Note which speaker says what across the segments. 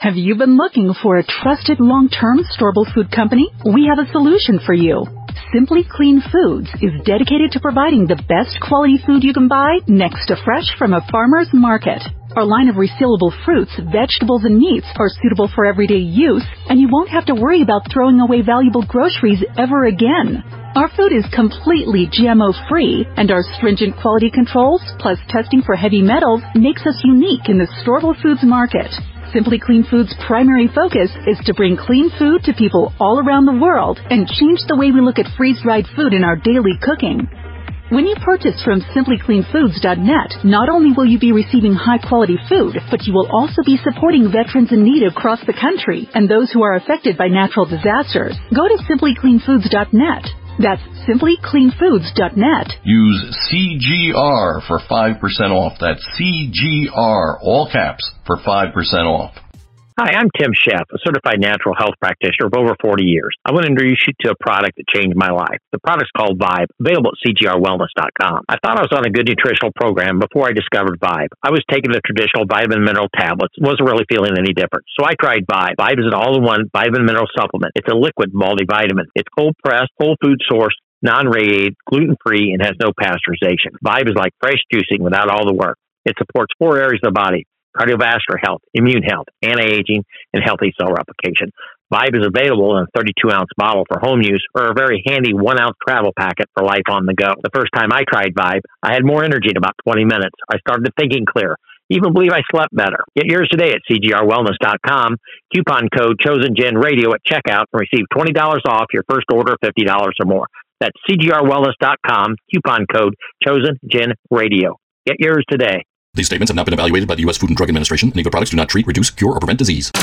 Speaker 1: Have you been looking for a trusted long-term storable food company? We have a solution for you. Simply Clean Foods is dedicated to providing the best quality food you can buy next to fresh from a farmer's market. Our line of resealable fruits, vegetables, and meats are suitable for everyday use, and you won't have to worry about throwing away valuable groceries ever again. Our food is completely GMO-free, and our stringent quality controls, plus testing for heavy metals, makes us unique in the storable foods market. Simply Clean Foods' primary focus is to bring clean food to people all around the world and change the way we look at freeze-dried food in our daily cooking. When you purchase from simplycleanfoods.net, not only will you be receiving high-quality food, but you will also be supporting veterans in need across the country and those who are affected by natural disasters. Go to simplycleanfoods.net. That's simplycleanfoods.net.
Speaker 2: Use CGR for 5% off. That's CGR, all caps, for 5% off.
Speaker 3: Hi, I'm Tim Sheff, a certified natural health practitioner of over 40 years. I want to introduce you to a product that changed my life. The product's called Vibe, available at cgrwellness.com. I thought I was on a good nutritional program before I discovered Vibe. I was taking the traditional vitamin mineral tablets, wasn't really feeling any different. So I tried Vibe. Vibe is an all-in-one vitamin mineral supplement. It's a liquid multivitamin. It's cold-pressed, whole food sourced, non-radiated, gluten-free, and has no pasteurization. Vibe is like fresh juicing without all the work. It supports 4 areas of the body: cardiovascular health, immune health, anti-aging, and healthy cell replication. Vibe is available in a 32-ounce bottle for home use or a very handy 1-ounce travel packet for life on the go. The first time I tried Vibe, I had more energy in about 20 minutes. I started thinking clear. Even believe I slept better. Get yours today at cgrwellness.com. Coupon code ChosenGenRadio at checkout and receive $20 off your first order of $50 or more. That's cgrwellness.com. Coupon code ChosenGenRadio. Get yours today.
Speaker 4: These statements have not been evaluated by the U.S. Food and Drug Administration. Any of the products do not treat, reduce, cure, or prevent disease.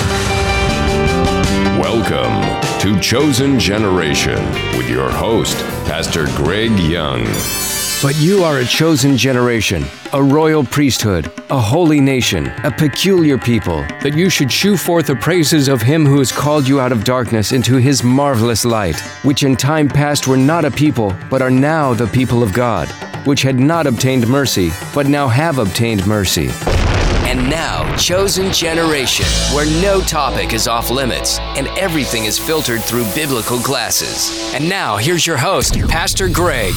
Speaker 5: Welcome to Chosen Generation with your host, Pastor Greg Young.
Speaker 6: But you are a chosen generation, a royal priesthood, a holy nation, a peculiar people, that you should shew forth the praises of him who has called you out of darkness into his marvelous light, which in time past were not a people, but are now the people of God, which had not obtained mercy, but now have obtained mercy.
Speaker 7: And now, Chosen Generation, where no topic is off limits and everything is filtered through biblical glasses. And now, here's your host, Pastor Greg.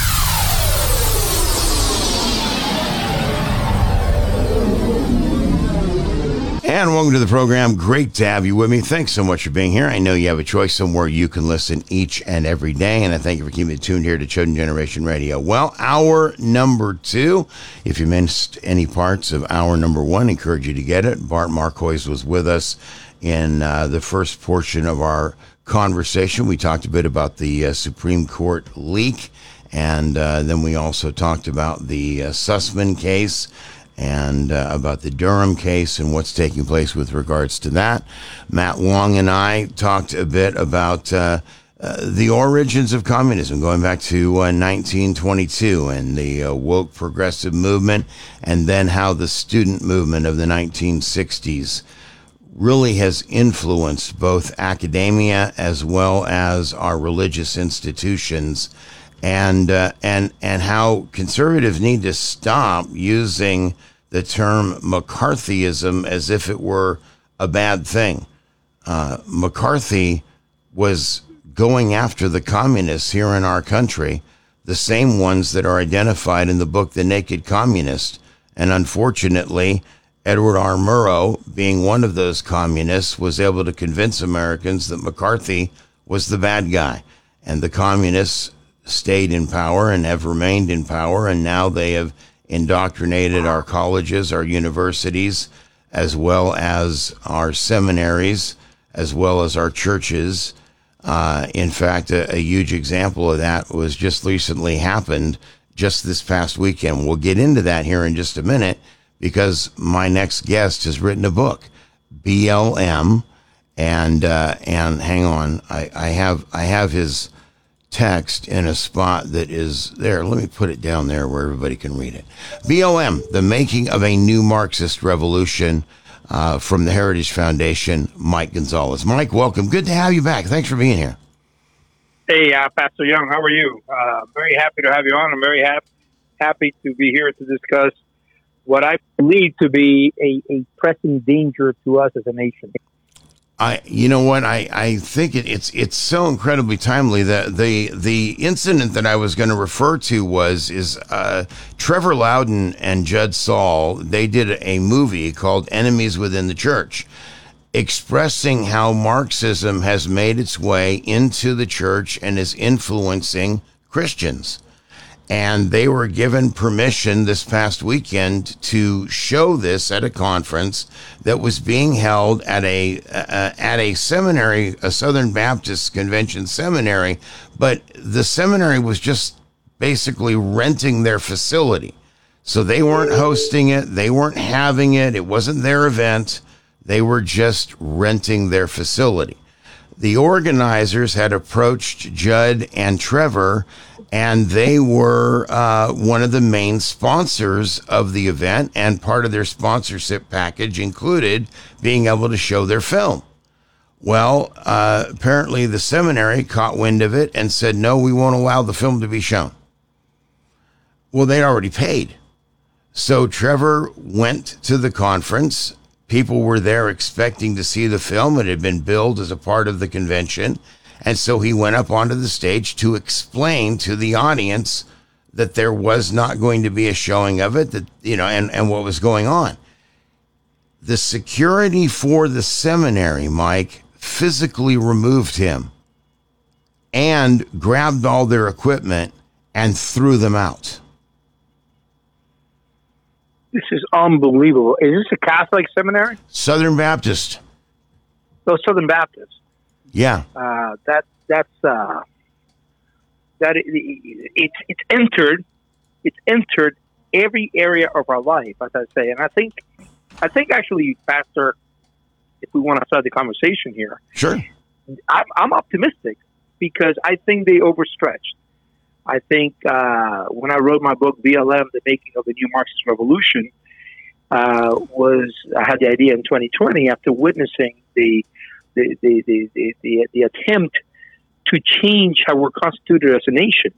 Speaker 8: And welcome to the program. Great to have you with me. Thanks so much for being here. I know you have a choice somewhere you can listen each and every day, and I thank you for keeping it tuned here to Chosen Generation Radio. Well, hour number 2. If you missed any parts of hour number 1, I encourage you to get it. Bart Marcois was with us in the first portion of our conversation. We talked a bit about the Supreme Court leak, and then we also talked about the Sussman case, and about the Durham case and what's taking place with regards to that. Matt Wong and I talked a bit about the origins of communism, going back to 1922 and the woke progressive movement, and then how the student movement of the 1960s really has influenced both academia as well as our religious institutions, and how conservatives need to stop using the term McCarthyism as if it were a bad thing. McCarthy was going after the communists here in our country, the same ones that are identified in the book The Naked Communist. And unfortunately, Edward R. Murrow, being one of those communists, was able to convince Americans that McCarthy was the bad guy. And the communists stayed in power and have remained in power, and now they have indoctrinated our colleges, our universities, as well as our seminaries, as well as our churches. In fact, a huge example of that was just recently happened just this past weekend. We'll get into that here in just a minute, because my next guest has written a book, BLM, and hang on, I have his text in a spot that is there. Let me put it down there where everybody can read it. BLM, The Making of a New Marxist Revolution, from the Heritage Foundation, Mike Gonzalez. Mike, welcome. Good to have you back. Thanks for being here.
Speaker 9: Hey, Pastor Young, how are you? Very happy to have you on. I'm very happy to be here to discuss what I believe to be a pressing danger to us as a nation.
Speaker 8: You know what? I think it's so incredibly timely that the incident that I was going to refer to is Trevor Loudon and Judd Saul. They did a movie called Enemies Within the Church, expressing how Marxism has made its way into the church and is influencing Christians. And they were given permission this past weekend to show this at a conference that was being held at a seminary, a Southern Baptist Convention seminary. But the seminary was just basically renting their facility. So they weren't hosting it. They weren't having it. It wasn't their event. They were just renting their facility. The organizers had approached Judd and Trevor, and they were one of the main sponsors of the event, and part of their sponsorship package included being able to show their film. Well, apparently the seminary caught wind of it and said, no, we won't allow the film to be shown. Well, they'd already paid. So Trevor went to the conference. People were there expecting to see the film. It had been billed as a part of the convention. And so he went up onto the stage to explain to the audience that there was not going to be a showing of it, that, and what was going on. The security for the seminary, Mike, physically removed him and grabbed all their equipment and threw them out.
Speaker 9: This is unbelievable. Is this a Catholic seminary?
Speaker 8: Southern Baptist.
Speaker 9: Oh, Southern Baptist.
Speaker 8: Yeah.
Speaker 9: It's entered every area of our life, as I say. And I think actually, Pastor, if we want to start the conversation here.
Speaker 8: Sure.
Speaker 9: I'm optimistic because I think they overstretched. I think when I wrote my book, BLM, The Making of the New Marxist Revolution, I had the idea in 2020 after witnessing the attempt to change how we're constituted as a nation,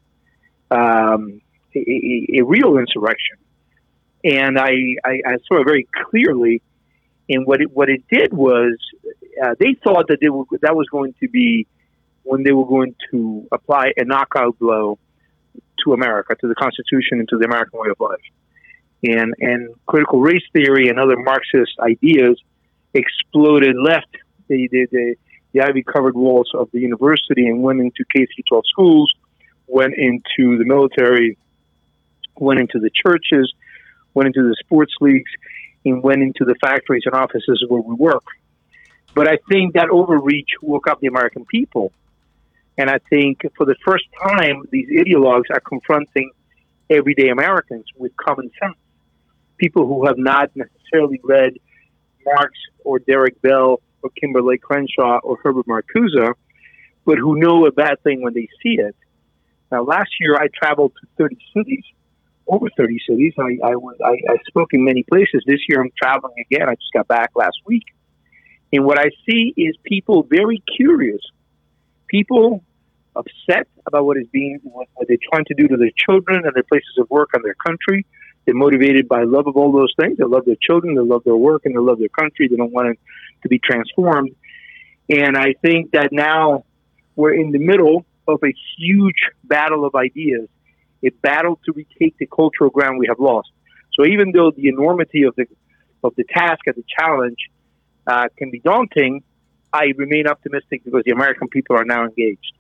Speaker 9: a real insurrection. And I saw it very clearly. And what it did was they thought that that was going to be when they were going to apply a knockout blow to America, to the Constitution, and to the American way of life. And critical race theory and other Marxist ideas exploded, left the ivy-covered walls of the university and went into K-12 schools, went into the military, went into the churches, went into the sports leagues, and went into the factories and offices where we work. But I think that overreach woke up the American people. And I think for the first time, these ideologues are confronting everyday Americans with common sense. People who have not necessarily read Marx or Derek Bell or Kimberly Crenshaw or Herbert Marcuse, but who know a bad thing when they see it. Now, last year I traveled to 30 cities, over 30 cities. I spoke in many places. This year I'm traveling again. I just got back last week. And what I see is people very curious, people upset about what they're trying to do to their children and their places of work and their country. They're motivated by love of all those things. They love their children, they love their work, and they love their country. They don't want it to be transformed. And I think that now we're in the middle of a huge battle of ideas, a battle to retake the cultural ground we have lost. So even though the enormity of the task and the challenge can be daunting, I remain optimistic because the American people are now engaged.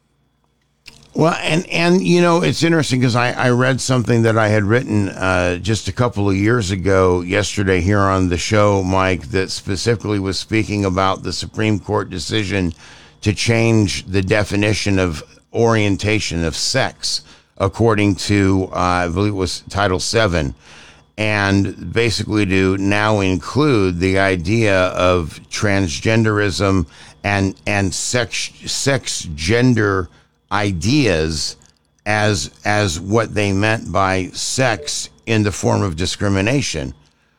Speaker 8: Well, and it's interesting because I read something that I had written just a couple of years ago yesterday here on the show, Mike, that specifically was speaking about the Supreme Court decision to change the definition of orientation of sex according to, I believe it was Title VII, and basically to now include the idea of transgenderism and sex gender ideas as what they meant by sex in the form of discrimination,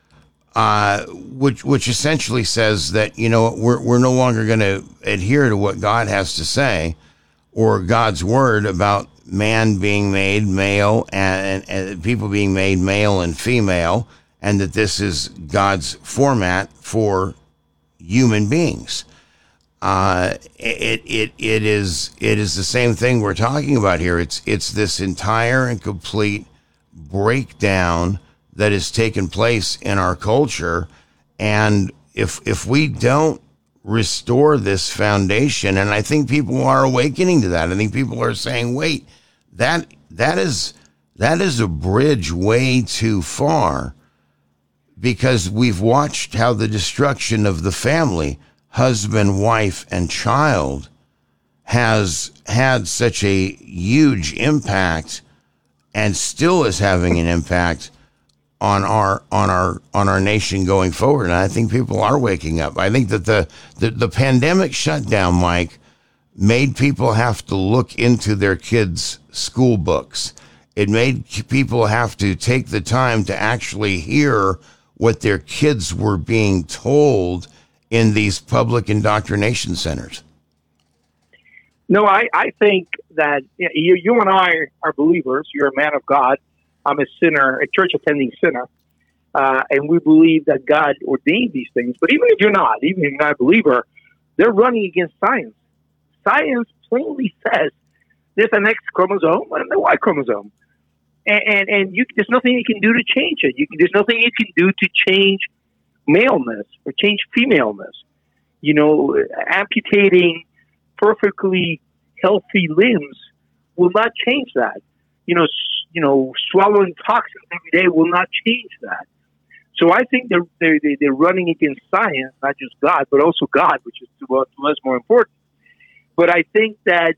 Speaker 8: which essentially says that, we're no longer going to adhere to what God has to say or God's word about man being made male and people being made male and female, and that this is God's format for human beings. It is the same thing we're talking about here. It's this entire and complete breakdown that has taken place in our culture, and if we don't restore this foundation, and I think people are awakening to that. I think people are saying, wait, that is a bridge way too far, because we've watched how the destruction of the family, husband, wife, and child, has had such a huge impact and still is having an impact on our nation going forward. And I think people are waking up. I think that the pandemic shutdown, Mike, made people have to look into their kids' school books. It made people have to take the time to actually hear what their kids were being told in these public indoctrination centers.
Speaker 9: No, I think that you and I are believers. You're a man of God. I'm a sinner, a church-attending sinner. And we believe that God ordained these things. But even if you're not a believer, they're running against science. Science plainly says there's an X chromosome and a Y chromosome. And there's nothing you can do to change it. There's nothing you can do to change maleness or change femaleness. Amputating perfectly healthy limbs will not change that. Swallowing toxins every day will not change that. So I think they're running against science, not just God, but also God, which is to us more important. But I think that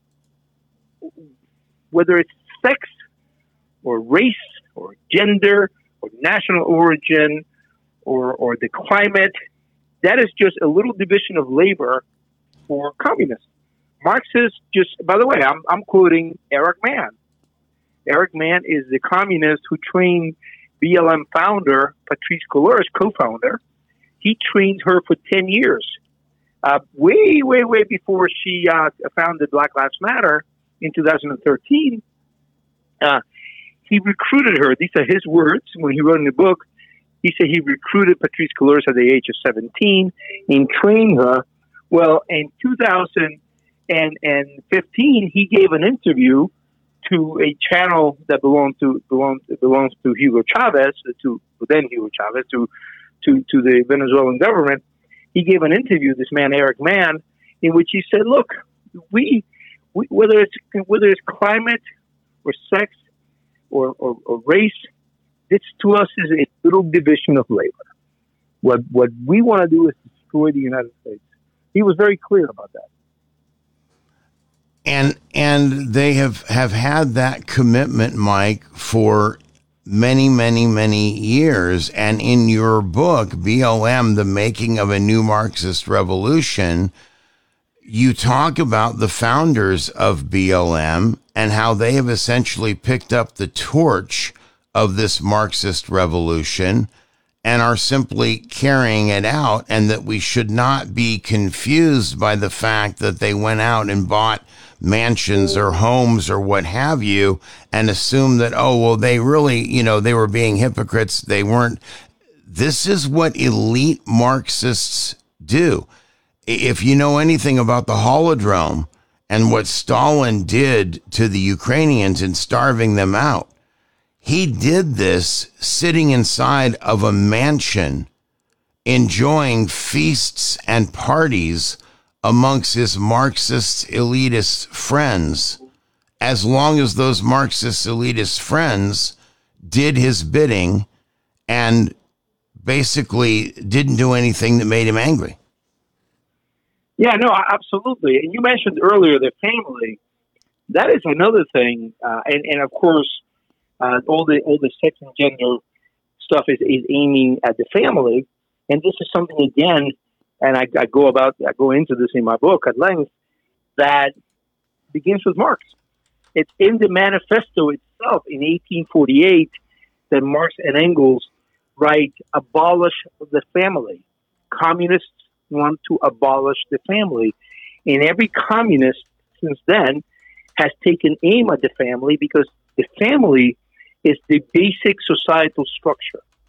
Speaker 9: whether it's sex or race or gender or national origin or the climate, that is just a little division of labor for communists. Marxists by the way, I'm quoting Eric Mann. Eric Mann is the communist who trained BLM founder Patrisse Cullors, co-founder. He trained her for 10 years, way before she founded Black Lives Matter in 2013. He recruited her. These are his words when he wrote in the book. He said he recruited Patrisse Cullors at the age of 17 and trained her. Well, in 2015, he gave an interview to a channel that belongs to Hugo Chavez, to the Venezuelan government. He gave an interview, this man Eric Mann, in which he said, "Look, we whether it's climate or sex or race, this to us is a little division of labor. What we want to do is destroy the United States." He was very clear about that.
Speaker 8: And they have had that commitment, Mike, for many, many, many years. And in your book, BLM, The Making of a New Marxist Revolution, you talk about the founders of BLM and how they have essentially picked up the torch of this Marxist revolution and are simply carrying it out, and that we should not be confused by the fact that they went out and bought mansions or homes or what have you and assume that, oh, well, they really, they were being hypocrites. They weren't. This is what elite Marxists do. If you know anything about the Holodrome and what Stalin did to the Ukrainians in starving them out, he did this sitting inside of a mansion, enjoying feasts and parties amongst his Marxist elitist friends, as long as those Marxist elitist friends did his bidding and basically didn't do anything that made him angry.
Speaker 9: Yeah, no, absolutely. And you mentioned earlier the family. That is another thing. And of course, all the sex and gender stuff is aiming at the family. And this is something, again, and I go into this in my book at length, that begins with Marx. It's in the manifesto itself in 1848 that Marx and Engels write, abolish the family. Communists want to abolish the family. And every communist since then has taken aim at the family, because the family is the basic societal structure.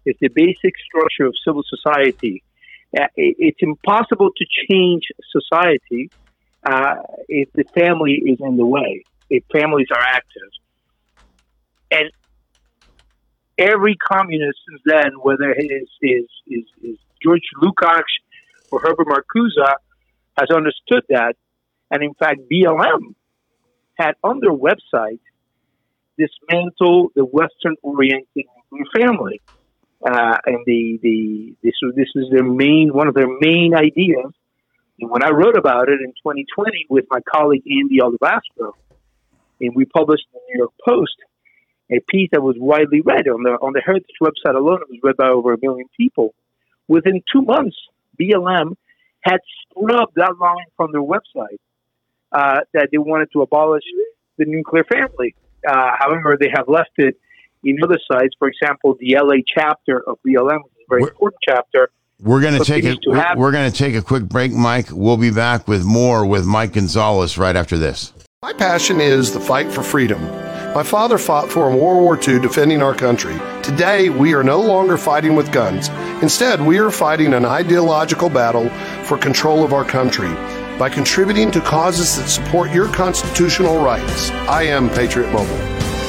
Speaker 9: It's the basic structure of civil society. It's impossible to change society if the family is in the way, if families are active. And every communist since then, whether it is George Lukács or Herbert Marcuse, has understood that. And in fact, BLM had on their website dismantle the Western-oriented family. And this is one of their main ideas. And when I wrote about it in 2020 with my colleague Andy Olivastro, and we published in the New York Post a piece that was widely read on the Heritage website alone, it was read by over 1 million people. Within 2 months, BLM had scrubbed that line from their website that they wanted to abolish the nuclear family. However, they have left it in other sites. For example, the LA chapter of BLM, which is a very important chapter.
Speaker 8: We're going to take a quick break, Mike. We'll be back with more with Mike Gonzalez right after this.
Speaker 10: My passion is the fight for freedom. My father fought for in World War II defending our country. Today, we are no longer fighting with guns. Instead, we are fighting an ideological battle for control of our country by contributing to causes that support your constitutional rights. I am Patriot Mobile.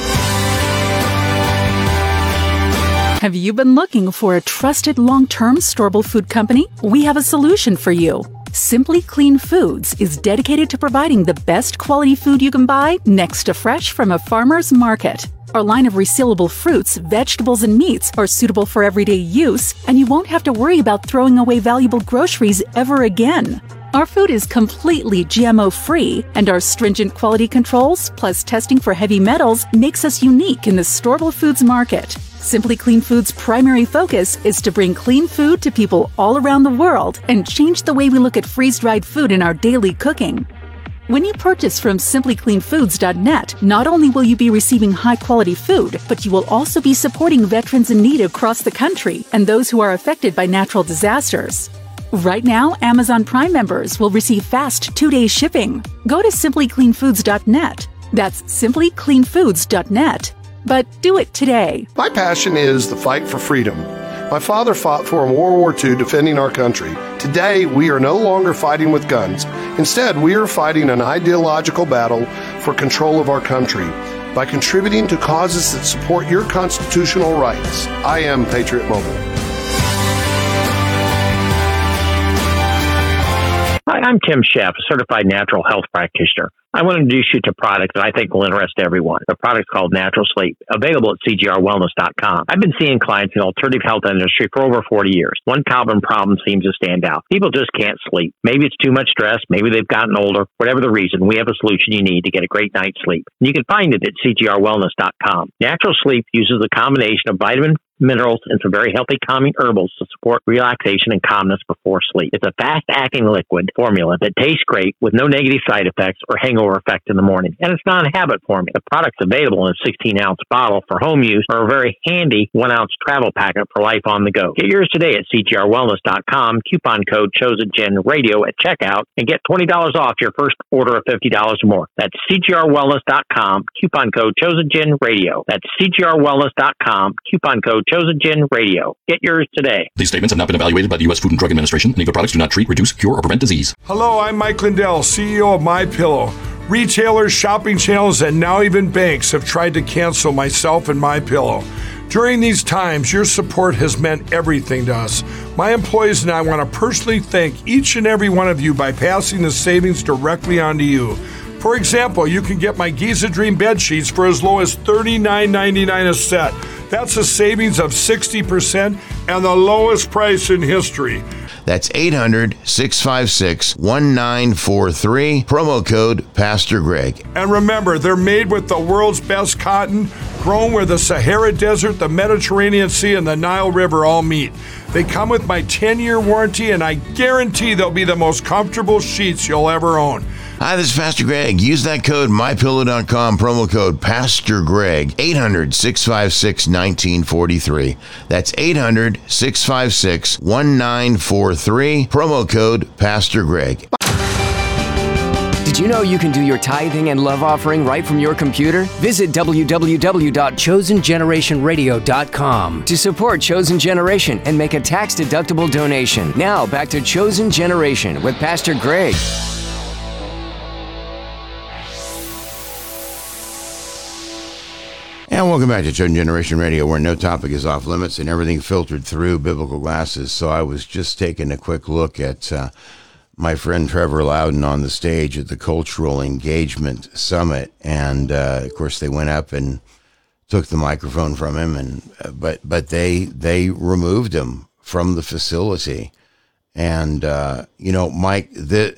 Speaker 1: Have you been looking for a trusted long-term storable food company? We have a solution for you. Simply Clean Foods is dedicated to providing the best quality food you can buy next to fresh from a farmer's market. Our line of resealable fruits, vegetables, and meats are suitable for everyday use, and you won't have to worry about throwing away valuable groceries ever again. Our food is completely GMO-free, and our stringent quality controls, plus testing for heavy metals, makes us unique in the storable foods market. Simply Clean Foods' primary focus is to bring clean food to people all around the world and change the way we look at freeze-dried food in our daily cooking. When you purchase from simplycleanfoods.net, not only will you be receiving high-quality food, but you will also be supporting veterans in need across the country and those who are affected by natural disasters. Right now, Amazon Prime members will receive fast 2-day shipping. Go to simplycleanfoods.net. That's simplycleanfoods.net. But do it today.
Speaker 10: My passion is the fight for freedom. My father fought for in World War II defending our country. Today, we are no longer fighting with guns. Instead, we are fighting an ideological battle for control of our country by contributing to causes that support your constitutional rights. I am Patriot Mobile.
Speaker 3: Hi, I'm Tim Sheff, a certified natural health practitioner. I want to introduce you to a product that I think will interest everyone. The product's called Natural Sleep, available at cgrwellness.com. I've been seeing clients in the alternative health industry for over 40 years. One common problem seems to stand out. People just can't sleep. Maybe it's too much stress. Maybe they've gotten older. Whatever the reason, we have a solution you need to get a great night's sleep. And you can find it at cgrwellness.com. Natural Sleep uses a combination of vitamin, minerals, and some very healthy calming herbals to support relaxation and calmness before sleep. It's a fast-acting liquid formula that tastes great with no negative side effects or hangover effect in the morning. And it's not a habit forming. The product's available in a 16-ounce bottle for home use or a very handy 1-ounce travel packet for life on the go. Get yours today at cgrwellness.com, coupon code ChosenGenRadio at checkout, and get $20 off your first order of $50 or more. That's cgrwellness.com, coupon code ChosenGenRadio. That's cgrwellness.com, coupon code ChosenGenRadio. Get yours today.
Speaker 4: These statements have not been evaluated by the U.S. Food and Drug Administration. Any of the products do not treat, reduce, cure, or prevent disease.
Speaker 11: Hello, I'm Mike Lindell, CEO of MyPillow. Retailers, shopping channels, and now even banks have tried to cancel myself and MyPillow. During these times, your support has meant everything to us. My employees and I want to personally thank each and every one of you by passing the savings directly on to you. For example, you can get my Giza Dream bed sheets for as low as $39.99 a set. That's a savings of 60% and the lowest price in history.
Speaker 8: That's 800-656-1943. Promo code Pastor Greg.
Speaker 11: And remember, they're made with the world's best cotton, grown where the Sahara Desert, the Mediterranean Sea, and the Nile River all meet. They come with my 10-year warranty, and I guarantee they'll be the most comfortable sheets you'll ever own.
Speaker 8: Hi, this is Pastor Greg. Use that code, mypillow.com, promo code Pastor Greg, 800-656-1943. That's 800-656-1943, promo code Pastor Greg.
Speaker 7: Did Did you know you can do your tithing and love offering right from your computer? Visit www.chosengenerationradio.com to support Chosen Generation and make a tax-deductible donation. Now, back to Chosen Generation with Pastor Greg.
Speaker 8: And welcome back to Chosen Generation Radio, where no topic is off limits and everything filtered through biblical glasses. So I was just taking a quick look at my friend Trevor Loudon on the stage at the Cultural Engagement Summit, and of course they went up and took the microphone from him, and but they removed him from the facility. And Mike, the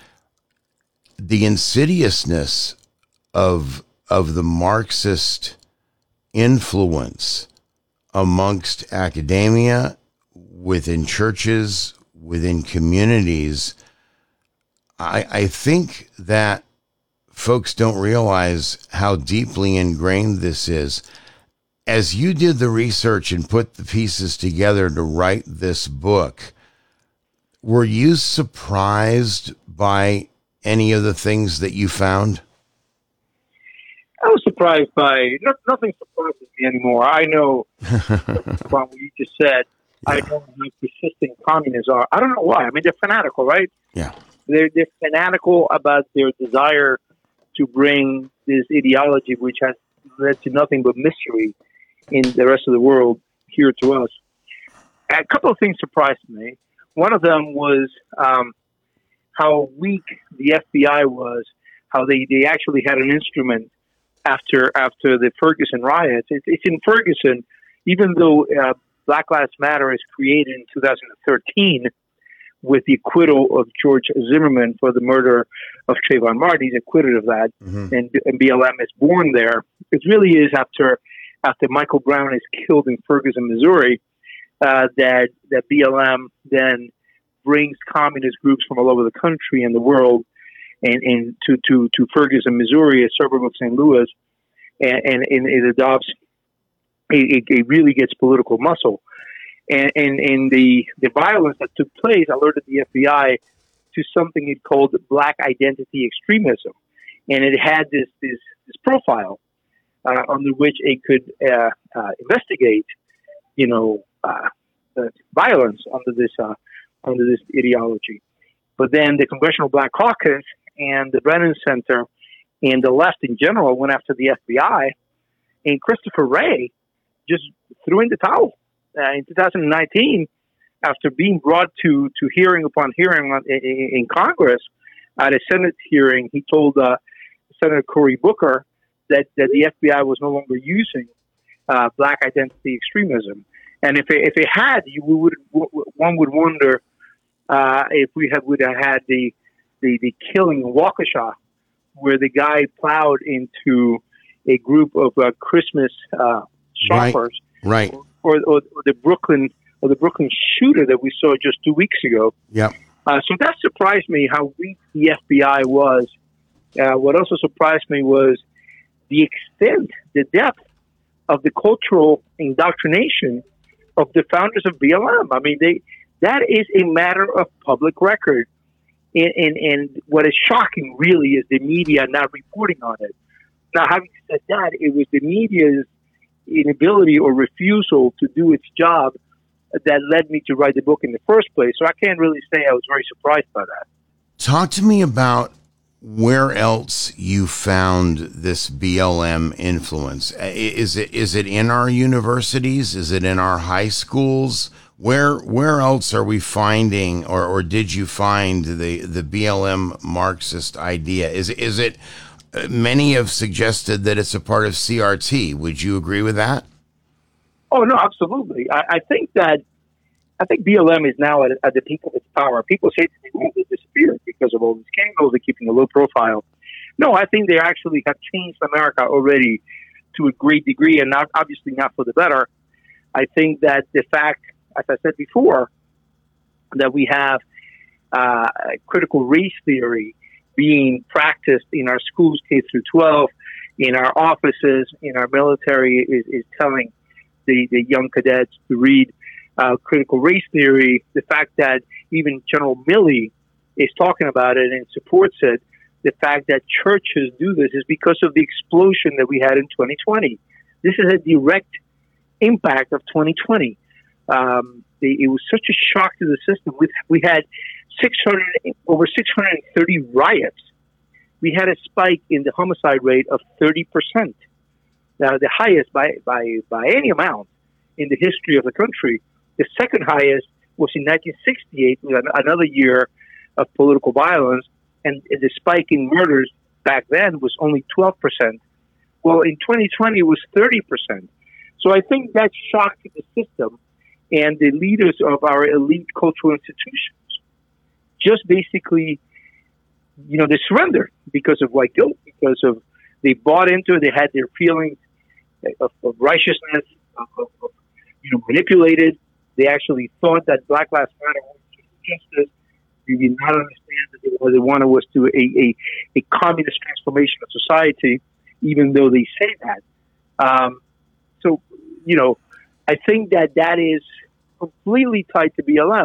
Speaker 8: insidiousness of the Marxist influence amongst academia, within churches, within communities, I think that folks don't realize how deeply ingrained this is. As you did the research and put the pieces together to write this book, were you surprised by any of the things that you found?
Speaker 9: I was surprised by nothing surprises me anymore. I know about what you just said. Yeah. I know how persistent communists are. I don't know why. I mean, they're fanatical, right?
Speaker 8: Yeah.
Speaker 9: They're fanatical about their desire to bring this ideology, which has led to nothing but misery in the rest of the world, here to us. A couple of things surprised me. One of them was how weak the FBI was, how they actually had an instrument after the Ferguson riots. It's in Ferguson, even though Black Lives Matter is created in 2013 with the acquittal of George Zimmerman for the murder of Trayvon Martin. He's acquitted of that, and BLM is born there. It really is after Michael Brown is killed in Ferguson, Missouri, that BLM then brings communist groups from all over the country and the world and to Ferguson, Missouri, a suburb of St. Louis, and it adopts, it really gets political muscle. And the violence that took place alerted the FBI to something it called Black identity extremism. And it had this profile under which it could investigate, violence under this ideology. But then the Congressional Black Caucus and the Brennan Center and the left in general went after the FBI, and Christopher Wray just threw in the towel. In 2019, after being brought to hearing upon hearing in Congress at a Senate hearing, he told Senator Cory Booker that the FBI was no longer using Black identity extremism. And if it had, one would wonder if we would have had the killing in Waukesha, where the guy plowed into a group of Christmas shoppers,
Speaker 8: right?
Speaker 9: Or the Brooklyn shooter that we saw just 2 weeks ago.
Speaker 8: Yeah.
Speaker 9: So that surprised me how weak the FBI was. What also surprised me was the extent, the depth of the cultural indoctrination of the founders of BLM. I mean, that is a matter of public record. And what is shocking, really, is the media not reporting on it. Now, having said that, it was the media's inability or refusal to do its job that led me to write the book in the first place. So I can't really say I was very surprised by that.
Speaker 8: Talk to me about where else you found this BLM influence. Is it in our universities? Is it in our high schools? Where else are we finding, or did you find the BLM Marxist idea? Is it many have suggested that it's a part of CRT. Would you agree with that?
Speaker 9: Oh, no, absolutely. I think BLM is now at the peak of its power. People say they disappeared because of all these scandals. They're keeping a low profile. No, I think they actually have changed America already to a great degree, and not obviously not for the better. I think that the fact, as I said before, that we have critical race theory being practiced in our schools, K through 12, in our offices, in our military, is telling the young cadets to read critical race theory. The fact that even General Milley is talking about it and supports it, the fact that churches do this is because of the explosion that we had in 2020. This is a direct impact of 2020. It was such a shock to the system. We had over 630 riots. We had a spike in the homicide rate of 30%. Now, the highest by any amount in the history of the country. The second highest was in 1968, another year of political violence, and the spike in murders back then was only 12%. Well, in 2020, it was 30%. So I think that shocked the system and the leaders of our elite cultural institutions. Just basically, they surrendered because of white guilt, because of they bought into it, they had their feelings of righteousness, of manipulated. They actually thought that Black Lives Matter was justice. They did not understand that what they wanted was to a communist transformation of society, even though they say that. So, I think that is completely tied to BLM.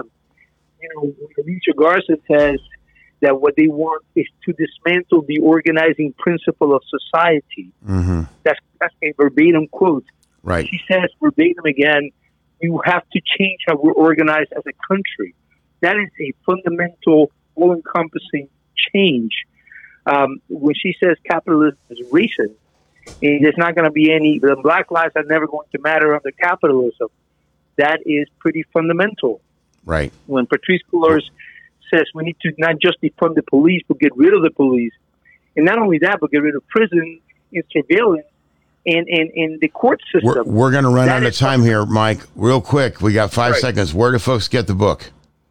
Speaker 9: Alicia Garza says that what they want is to dismantle the organizing principle of society.
Speaker 8: Mm-hmm.
Speaker 9: That's a verbatim quote.
Speaker 8: Right.
Speaker 9: She says verbatim again, you have to change how we're organized as a country. That is a fundamental, all-encompassing change. When she says capitalism is racist, and there's not going to be the Black lives are never going to matter under capitalism, that is pretty fundamental.
Speaker 8: Right. When
Speaker 9: Patrisse Cullors says we need to not just defund the police, but get rid of the police. And not only that, but get rid of prison and surveillance and the court system.
Speaker 8: We're going to run out of time here, Mike. Real quick, we got 5 seconds. Where do folks get the book?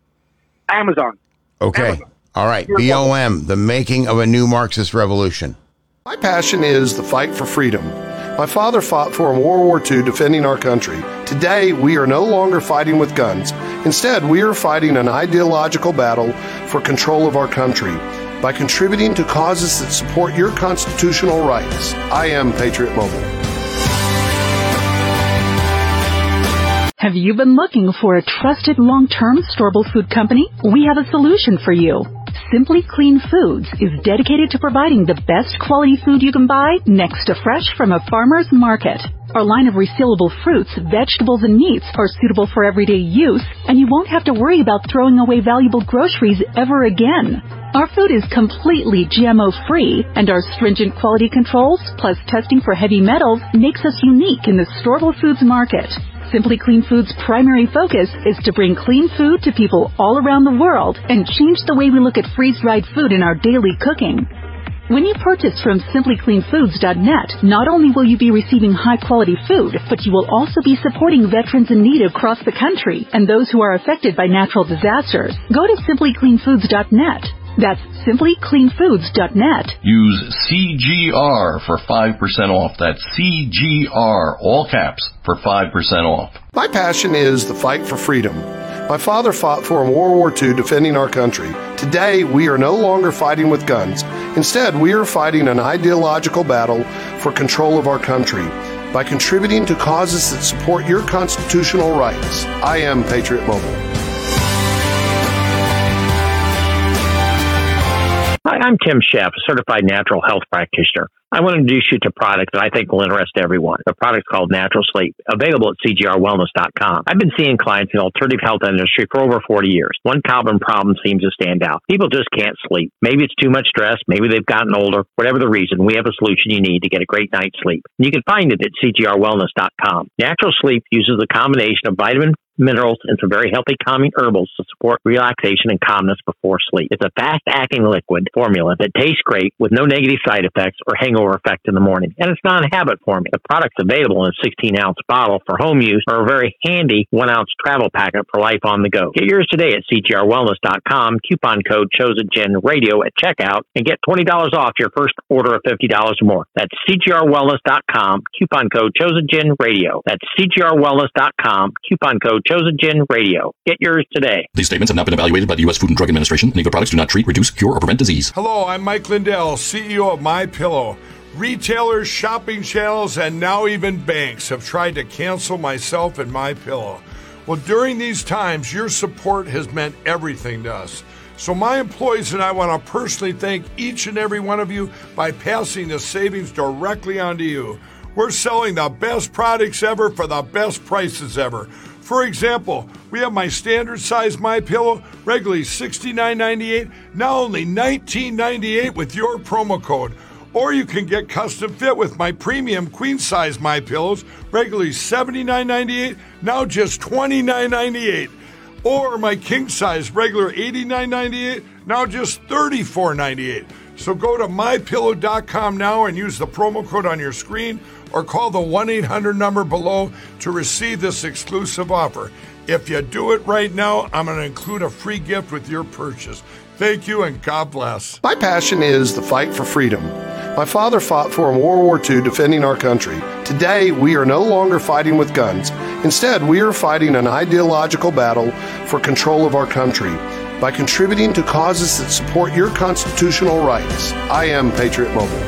Speaker 9: Amazon.
Speaker 8: Okay.
Speaker 9: Amazon.
Speaker 8: All right. BOM, The Making of a New Marxist Revolution.
Speaker 10: My passion is the fight for freedom. My father fought for in World War II defending our country. Today, we are no longer fighting with guns. Instead, we are fighting an ideological battle for control of our country by contributing to causes that support your constitutional rights. I am Patriot Mobile.
Speaker 1: Have you been looking for a trusted long-term storable food company? We have a solution for you. Simply Clean Foods is dedicated to providing the best quality food you can buy next to fresh from a farmer's market. Our line of resealable fruits, vegetables, and meats are suitable for everyday use, and you won't have to worry about throwing away valuable groceries ever again. Our food is completely GMO-free, and our stringent quality controls, plus testing for heavy metals, makes us unique in the storable foods market. Simply Clean Foods' primary focus is to bring clean food to people all around the world and change the way we look at freeze-dried food in our daily cooking. When you purchase from simplycleanfoods.net, not only will you be receiving high-quality food, but you will also be supporting veterans in need across the country and those who are affected by natural disasters. Go to simplycleanfoods.net. That's simplycleanfoods.net.
Speaker 2: Use CGR for 5% off. That's CGR, all caps, for 5% off.
Speaker 10: My passion is the fight for freedom. My father fought for in World War II defending our country. Today, we are no longer fighting with guns. Instead, we are fighting an ideological battle for control of our country by contributing to causes that support your constitutional rights. I am Patriot Mobile.
Speaker 3: Hi, I'm Tim Sheff, a certified natural health practitioner. I want to introduce you to a product that I think will interest everyone. The product's called Natural Sleep, available at cgrwellness.com. I've been seeing clients in the alternative health industry for over 40 years. One common problem seems to stand out. People just can't sleep. Maybe it's too much stress. Maybe they've gotten older. Whatever the reason, we have a solution you need to get a great night's sleep. You can find it at cgrwellness.com. Natural Sleep uses a combination of vitamin, minerals, and some very healthy calming herbals to support relaxation and calmness before sleep. It's a fast-acting liquid formula that tastes great with no negative side effects or hangover effect in the morning. And it's non-habit forming. The product's available in a 16-ounce bottle for home use or a very handy 1-ounce travel packet for life on the go. Get yours today at cgrwellness.com. Coupon code ChosenGenRadio at checkout and get $20 off your first order of $50 or more. That's cgrwellness.com. Coupon code ChosenGenRadio. That's cgrwellness.com. Coupon code ChosenGenRadio. Get yours today.
Speaker 4: These statements have not been evaluated by the U.S. Food and Drug Administration. Any of the products do not treat, reduce, cure, or prevent disease.
Speaker 11: Hello, I'm Mike Lindell, CEO of MyPillow. Retailers, shopping channels, and now even banks have tried to cancel myself and MyPillow. Well, during these times, your support has meant everything to us. So my employees and I want to personally thank each and every one of you by passing the savings directly on to you. We're selling the best products ever for the best prices ever. For example, we have my standard size MyPillow, regularly $69.98, now only $19.98 with your promo code. Or you can get custom fit with my premium queen size MyPillows, regularly $79.98, now just $29.98. Or my king size, regular $89.98, now just $34.98. So go to MyPillow.com now and use the promo code on your screen, or call the 1-800 number below to receive this exclusive offer. If you do it right now, I'm going to include a free gift with your purchase. Thank you and God bless.
Speaker 10: My passion is the fight for freedom. My father fought for in World War II defending our country. Today, we are no longer fighting with guns. Instead, we are fighting an ideological battle for control of our country by contributing to causes that support your constitutional rights. I am Patriot Mobile.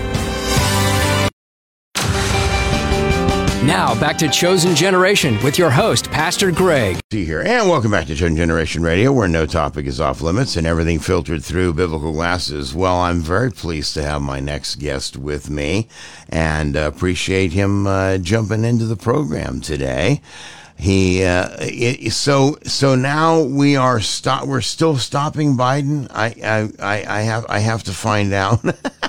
Speaker 7: Now, back to Chosen Generation with your host, Pastor Greg.
Speaker 8: See here, and welcome back to Chosen Generation Radio, where no topic is off limits and everything filtered through biblical glasses. Well, I'm very pleased to have my next guest with me, and appreciate him jumping into the program today. So now we are we're still stopping Biden. I have to find out.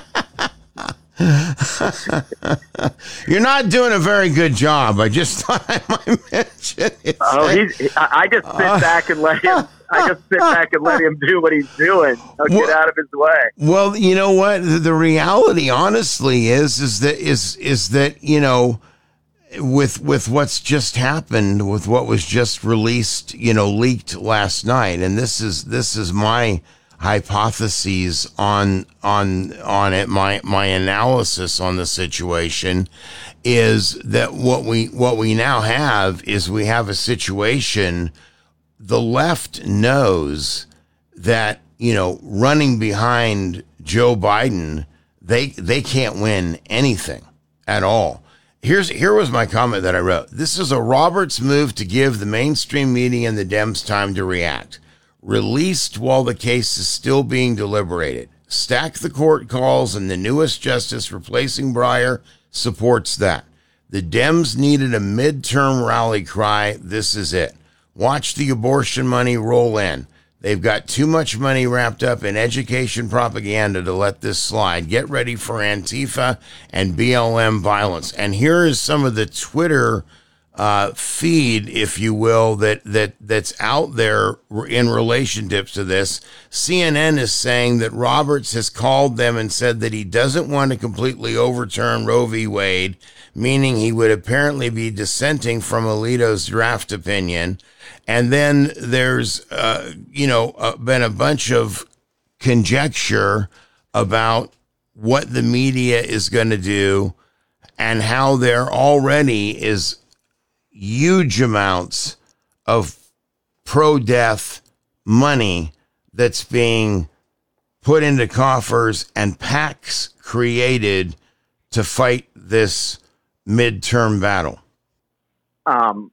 Speaker 8: You're not doing a very good job. I just thought I might mention it.
Speaker 12: I just sit back and let him. I just sit back and let him do what he's doing. I'll get out of his way.
Speaker 8: Well, you know what? The reality, honestly, is that you know, with what's just happened, with what was just released, you know, leaked last night, and this is my hypotheses on it. My analysis on the situation is that what we now have is we have a situation. The left knows that, you know, running behind Joe Biden, they can't win anything at all. Here was my comment that I wrote. This is a Roberts move to give the mainstream media and the Dems time to react. Released while the case is still being deliberated. Stack the court calls, and the newest justice replacing Breyer supports that. The Dems needed a midterm rally cry. This is it. Watch the abortion money roll in. They've got too much money wrapped up in education propaganda to let this slide. Get ready for Antifa and BLM violence. And here is some of the Twitter feed, if you will, that's out there in relationship to this. CNN is saying that Roberts has called them and said that he doesn't want to completely overturn Roe v. Wade, meaning he would apparently be dissenting from Alito's draft opinion. And then there's, been a bunch of conjecture about what the media is going to do and how there already is huge amounts of pro-death money that's being put into coffers and PACs created to fight this midterm battle.
Speaker 12: 100%.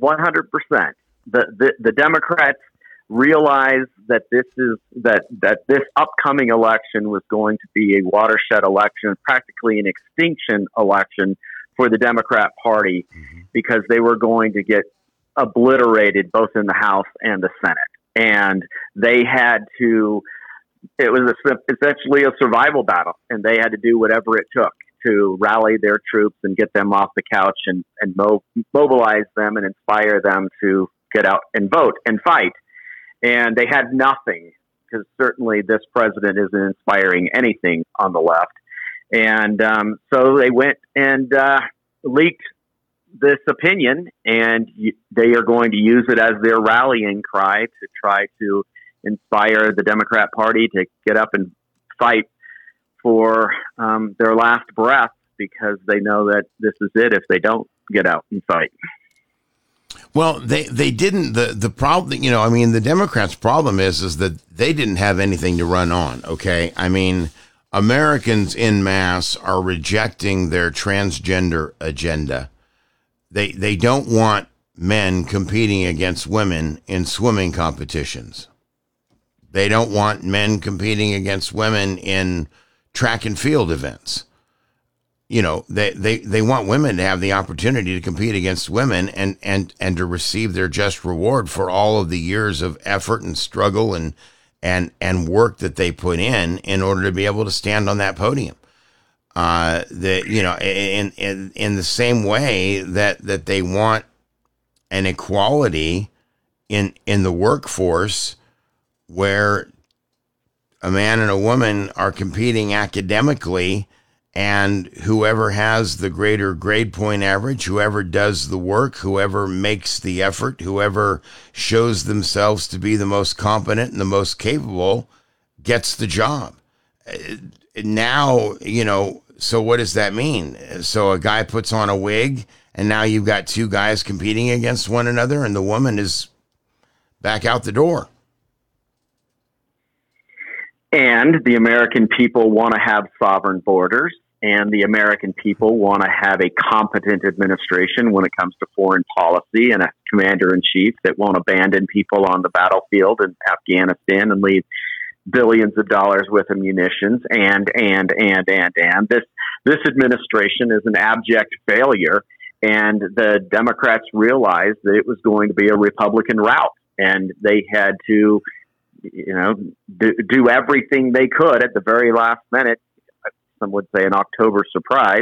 Speaker 12: The Democrats realized that this upcoming election was going to be a watershed election, practically an extinction election for the Democrat Party, because they were going to get obliterated both in the House and the Senate. And they had to, it was essentially a survival battle, and they had to do whatever it took to rally their troops and get them off the couch and mobilize them and inspire them to get out and vote and fight. And they had nothing, because certainly this president isn't inspiring anything on the left. And so they went and leaked this opinion, and they are going to use it as their rallying cry to try to inspire the Democrat Party to get up and fight for their last breath, because they know that this is it if they don't get out and fight.
Speaker 8: Well, they didn't. The problem, you know, I mean, the Democrats' problem is that they didn't have anything to run on. Okay, I mean, Americans en masse are rejecting their transgender agenda. They don't want men competing against women in swimming competitions. They don't want men competing against women in track and field events. You know, they want women to have the opportunity to compete against women and to receive their just reward for all of the years of effort and struggle and work that they put in order to be able to stand on that podium. You know, in the same way that they want an equality in the workforce where a man and a woman are competing academically, and whoever has the greater grade point average, whoever does the work, whoever makes the effort, whoever shows themselves to be the most competent and the most capable gets the job. Now, you know, so what does that mean? So a guy puts on a wig, and now you've got two guys competing against one another, and the woman is back out the door.
Speaker 12: And the American people want to have sovereign borders, and the American people want to have a competent administration when it comes to foreign policy, and a commander-in-chief that won't abandon people on the battlefield in Afghanistan and leave billions of dollars worth of munitions. And this administration is an abject failure, and the Democrats realized that it was going to be a Republican rout, and they had to, you know, do everything they could at the very last minute. Some would say an October surprise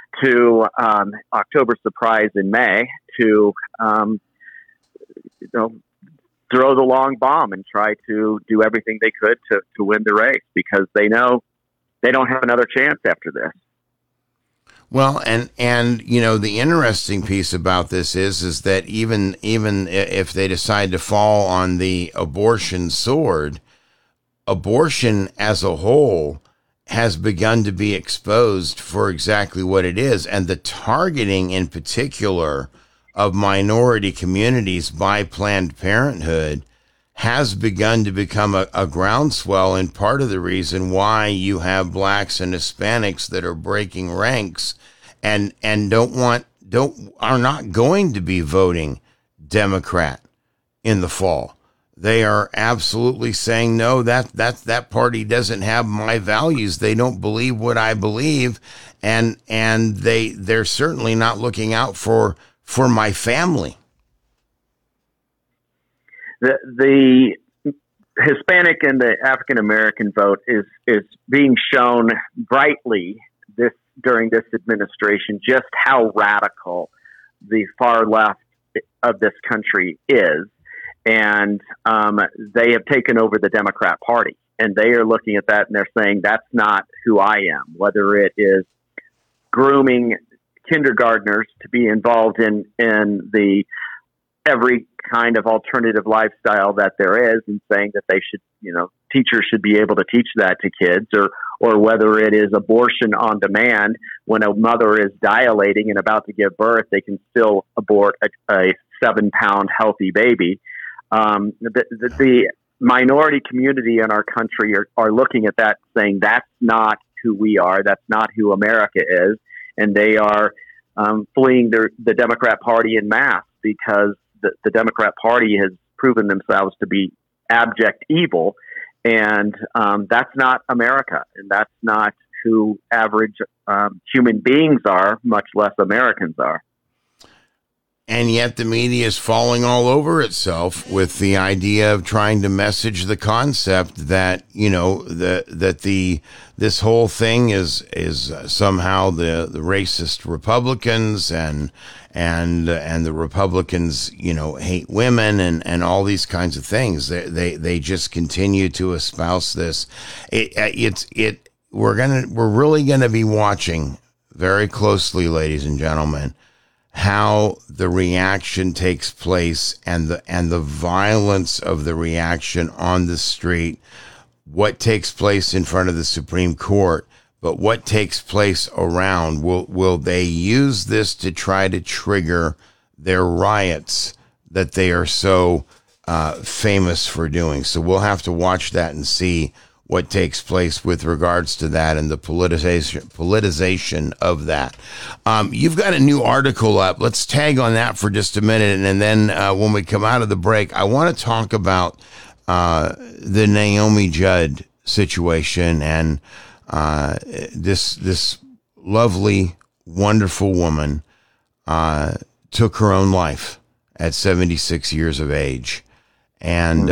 Speaker 12: in May to, you know, throw the long bomb and try to do everything they could to win the race, because they know they don't have another chance after this.
Speaker 8: Well, and you know, the interesting piece about this is that even if they decide to fall on the abortion sword, abortion as a whole has begun to be exposed for exactly what it is, and the targeting in particular of minority communities by Planned Parenthood has begun to become a groundswell, and part of the reason why you have blacks and Hispanics that are breaking ranks and are not going to be voting Democrat in the fall. They are absolutely saying, no, that party doesn't have my values. They don't believe what I believe, and they're certainly not looking out for my family.
Speaker 12: The Hispanic and the African American vote is being shown brightly during this administration just how radical the far left of this country is. And they have taken over the Democrat Party, and they are looking at that and they're saying, that's not who I am. Whether it is grooming kindergartners to be involved in the every kind of alternative lifestyle that there is, and saying that they should, you know, teachers should be able to teach that to kids, or whether it is abortion on demand. When a mother is dilating and about to give birth, they can still abort a 7-pound healthy baby. The minority community in our country are looking at that saying, that's not who we are. That's not who America is. And they are fleeing the Democrat Party en masse, because the Democrat Party has proven themselves to be abject evil. And that's not America. And that's not who average human beings are, much less Americans are.
Speaker 8: And yet the media is falling all over itself with the idea of trying to message the concept that, you know, this whole thing is somehow the racist Republicans and the Republicans, you know, hate women and all these kinds of things. They just continue to espouse this. We're really gonna be watching very closely, ladies and gentlemen, how the reaction takes place and the violence of the reaction on the street, what takes place in front of the Supreme Court, but what takes place around. Will they use this to try to trigger their riots that they are so famous for doing? So we'll have to watch that and see what takes place with regards to that and the politicization of that. You've got a new article up. Let's tag on that for just a minute. And then when we come out of the break, I want to talk about the Naomi Judd situation and this lovely, wonderful woman took her own life at 76 years of age. And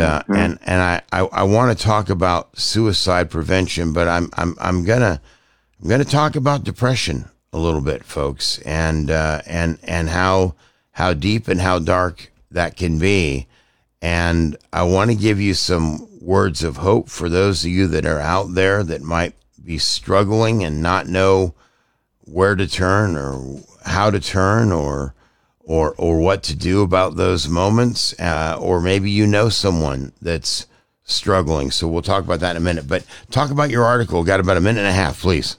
Speaker 8: I want to talk about suicide prevention, but I'm gonna talk about depression a little bit, folks, and how deep and how dark that can be. And I want to give you some words of hope for those of you that are out there that might be struggling and not know where to turn or how to turn or what to do about those moments, or maybe you know someone that's struggling. So we'll talk about that in a minute. But talk about your article. Got about a minute and a half, please.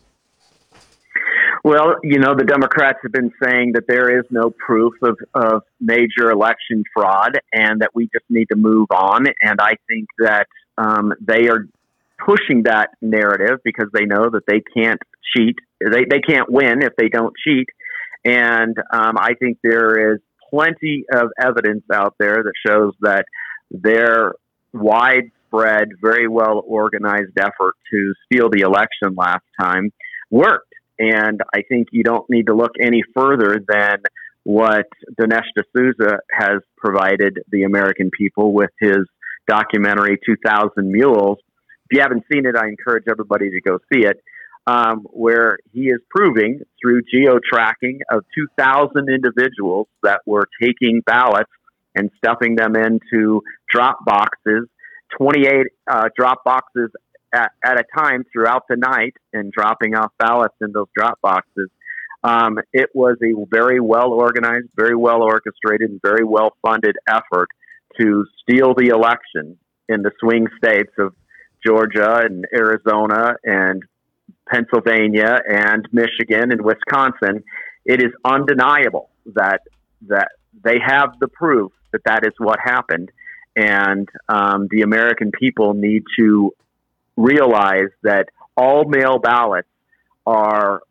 Speaker 12: Well, the Democrats have been saying that there is no proof of major election fraud and that we just need to move on. And I think that they are pushing that narrative because they know that they can't cheat. They can't win if they don't cheat. And I think there is plenty of evidence out there that shows that their widespread, very well organized effort to steal the election last time worked. And I think you don't need to look any further than what Dinesh D'Souza has provided the American people with his documentary, 2000 Mules. If you haven't seen it, I encourage everybody to go see it, where he is proving through geo-tracking of 2,000 individuals that were taking ballots and stuffing them into drop boxes, 28 drop boxes at a time throughout the night, and dropping off ballots in those drop boxes. It was a very well organized, very well orchestrated, and very well funded effort to steal the election in the swing states of Georgia and Arizona and Pennsylvania and Michigan and Wisconsin. It is undeniable that they have the proof that is what happened. And the American people need to realize that all mail ballots are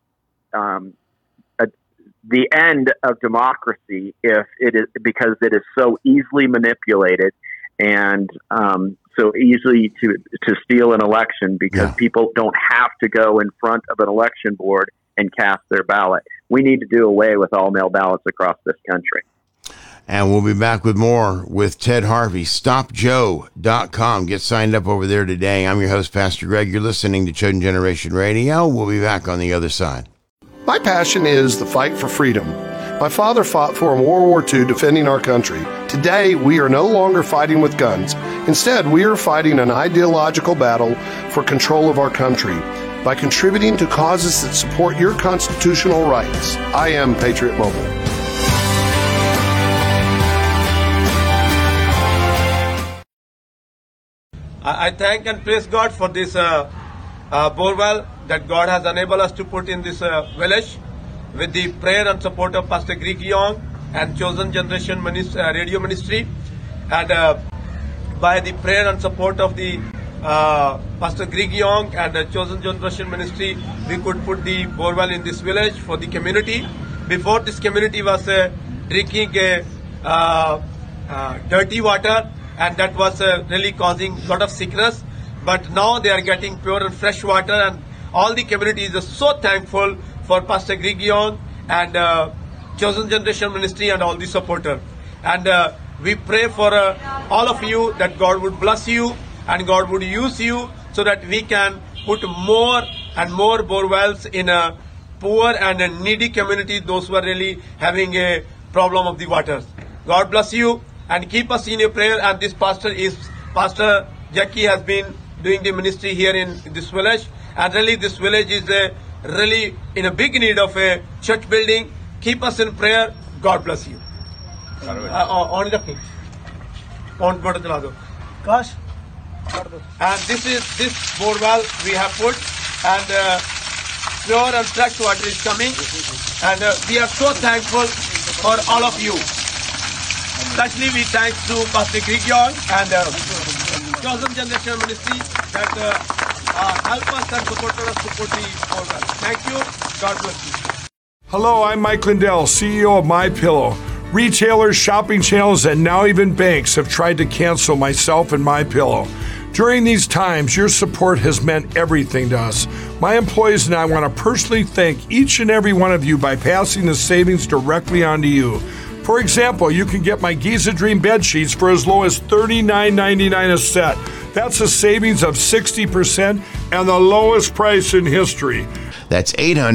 Speaker 12: the end of democracy because it is so easily manipulated and so easily to steal an election because people don't have to go in front of an election board and cast their ballot. We need to do away with all mail ballots across this country.
Speaker 8: And we'll be back with more with Ted Harvey. StopJoe.com. Get signed up over there today. I'm your host, Pastor Greg. You're listening to Chosen Generation Radio. We'll be back on the other side.
Speaker 10: My passion is the fight for freedom. My father fought for in World War II defending our country. Today, we are no longer fighting with guns. Instead, we are fighting an ideological battle for control of our country by contributing to causes that support your constitutional rights. I am Patriot Mobile.
Speaker 13: I thank and praise God for this borewell that God has enabled us to put in this village with the prayer and support of Pastor Greg Young and Chosen Generation Radio Ministry. And by the prayer and support of the Pastor Greg Young and the Chosen Generation Ministry, we could put the borewell in this village for the community. Before, this community was drinking dirty water, and that was really causing a lot of sickness. But now they are getting pure and fresh water, and all the community is so thankful for Pastor Greg Young and Chosen Generation Ministry and all the supporters. And we pray for all of you that God would bless you and God would use you so that we can put more and more borewells in a poor and a needy community, those who are really having a problem of the waters. God bless you and keep us in your prayer. And this Pastor Jackie has been doing the ministry here in this village. And really this village is really in a big need of a church building. Keep us in prayer. God bless you. And this borewell we have put, and pure and fresh water is coming, and we are so thankful for all of you. Especially we thank to Pastor Greg Young and Chosen Generation Ministry that help us and support us to put the borewell. Thank you. God bless you.
Speaker 11: Hello, I'm Mike Lindell, CEO of MyPillow. Retailers, shopping channels, and now even banks have tried to cancel myself and MyPillow. During these times, your support has meant everything to us. My employees and I want to personally thank each and every one of you by passing the savings directly on to you. For example, you can get my Giza Dream bed sheets for as low as $39.99 a set. That's a savings of 60% and the lowest price in history.
Speaker 8: That's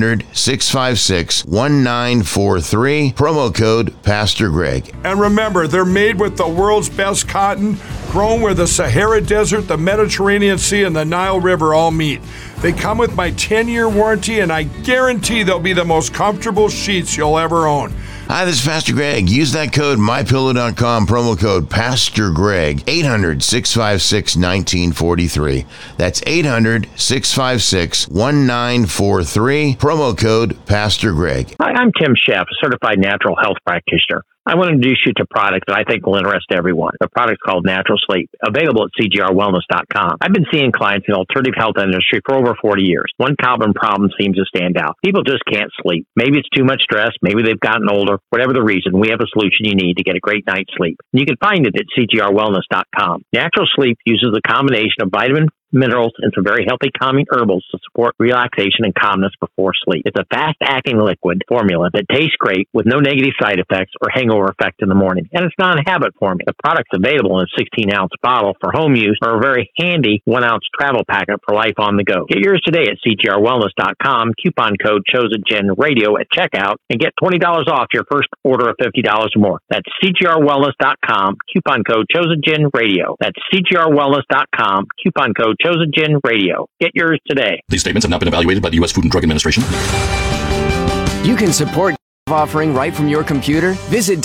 Speaker 8: 800-656-1943. Promo code Pastor Greg.
Speaker 11: And remember, they're made with the world's best cotton, grown where the Sahara Desert, the Mediterranean Sea, and the Nile River all meet. They come with my 10-year warranty, and I guarantee they'll be the most comfortable sheets you'll ever own.
Speaker 8: Hi, this is Pastor Greg. Use that code, MyPillow.com, promo code Pastor Greg, 800-656-1943. That's 800-656-1943, promo code Pastor Greg.
Speaker 3: Hi, I'm Tim Sheff, a certified natural health practitioner. I want to introduce you to a product that I think will interest everyone. The product's called Natural Sleep, available at CGRWellness.com. I've been seeing clients in the alternative health industry for over 40 years. One common problem seems to stand out. People just can't sleep. Maybe it's too much stress. Maybe they've gotten older. Whatever the reason, we have a solution you need to get a great night's sleep. And you can find it at CGRWellness.com. Natural Sleep uses a combination of vitamin, minerals, and some very healthy calming herbals to support relaxation and calmness before sleep. It's a fast-acting liquid formula that tastes great with no negative side effects or hangover effect in the morning. And it's not a habit forming. The product's available in a 16-ounce bottle for home use or a very handy 1-ounce travel packet for life on the go. Get yours today at CGRWellness.com, coupon code ChosenGenRadio at checkout, and get $20 off your first order of $50 or more. That's CGRWellness.com, coupon code ChosenGenRadio. That's CGRWellness.com, coupon code ChosenGenRadio. Get yours today.
Speaker 4: These statements have not been evaluated by the U.S. Food and Drug Administration.
Speaker 7: You can support offering right from your computer. Visit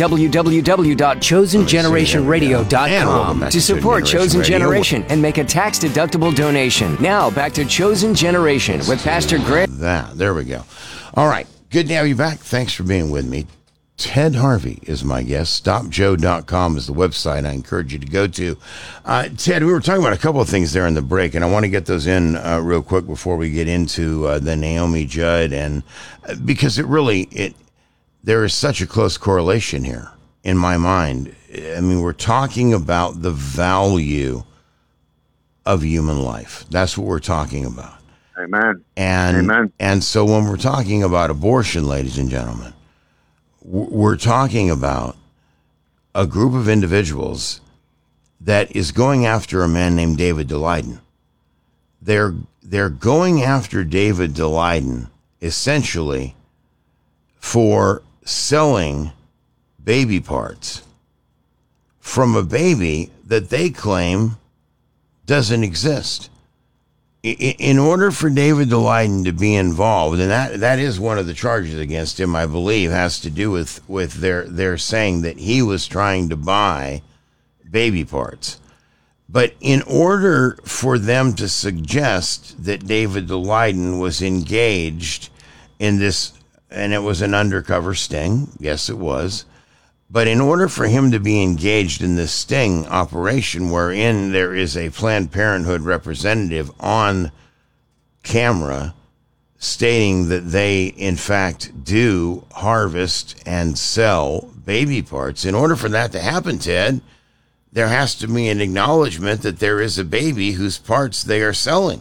Speaker 7: www.chosengenerationradio.com to support Chosen Generation and make a tax-deductible donation. Now, back to Chosen Generation with Pastor Greg.
Speaker 8: There we go. All right. Good to have you back. Thanks for being with me. Ted Harvey is my guest. StopJoe.com is the website I encourage you to go to. Ted, we were talking about a couple of things there in the break, and I want to get those in real quick before we get into the Naomi Judd, and because there is such a close correlation here in my mind. I mean, we're talking about the value of human life. That's what we're talking about.
Speaker 12: Amen.
Speaker 8: Amen. And so when we're talking about abortion, ladies and gentlemen, we're talking about a group of individuals that is going after a man named David Daleiden. They're going after David Daleiden essentially for selling baby parts from a baby that they claim doesn't exist. In order for David Daleiden to be involved, and that is one of the charges against him, I believe, has to do with their saying that he was trying to buy baby parts. But in order for them to suggest that David Daleiden was engaged in this, and it was an undercover sting, yes, it was, but in order for him to be engaged in this sting operation wherein there is a Planned Parenthood representative on camera stating that they, in fact, do harvest and sell baby parts, in order for that to happen, Ted, there has to be an acknowledgement that there is a baby whose parts they are selling.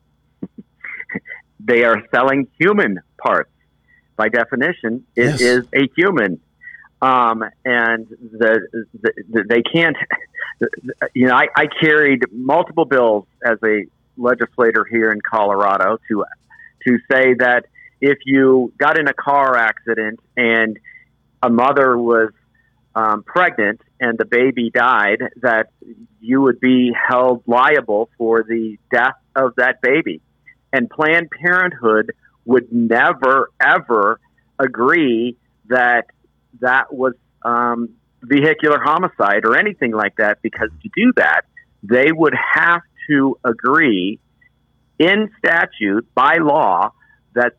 Speaker 12: They are selling human parts. By definition, it is a human. And they can't, I carried multiple bills as a legislator here in Colorado to say that if you got in a car accident and a mother was pregnant and the baby died, that you would be held liable for the death of that baby. And Planned Parenthood would never, ever agree that was vehicular homicide or anything like that, because to do that, they would have to agree in statute, by law, that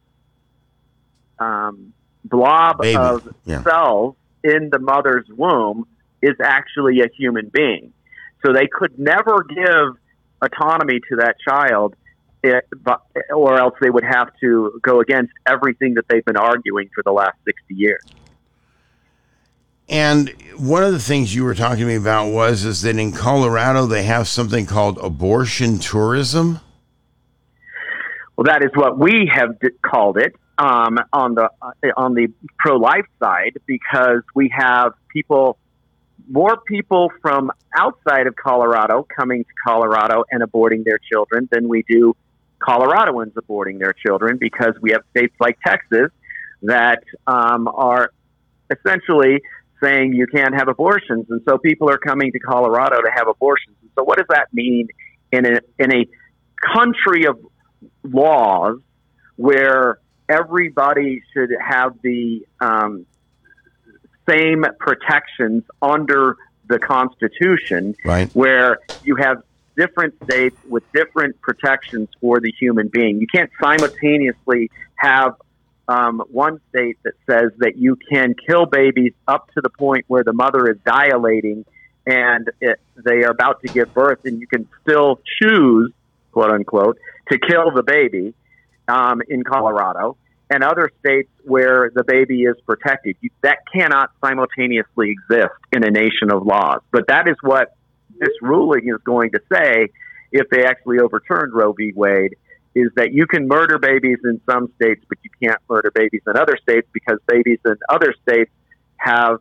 Speaker 12: blob baby of cells in the mother's womb is actually a human being. So they could never give autonomy to that child, or else they would have to go against everything that they've been arguing for the last 60 years.
Speaker 8: And one of the things you were talking to me about is that in Colorado they have something called abortion tourism.
Speaker 12: Well, that is what we have called it on the pro-life side, because we have more people from outside of Colorado coming to Colorado and aborting their children than we do Coloradoans aborting their children, because we have states like Texas that are essentially saying you can't have abortions, and so people are coming to Colorado to have abortions. And so what does that mean in a country of laws where everybody should have the same protections under the Constitution,
Speaker 8: right,
Speaker 12: where you have different states with different protections for the human being? You can't simultaneously have one state that says that you can kill babies up to the point where the mother is dilating and they are about to give birth, and you can still choose, quote unquote, to kill the baby in Colorado, and other states where the baby is protected. That cannot simultaneously exist in a nation of laws. But that is what this ruling is going to say if they actually overturned Roe v. Wade, is that you can murder babies in some states, but you can't murder babies in other states, because babies in other states have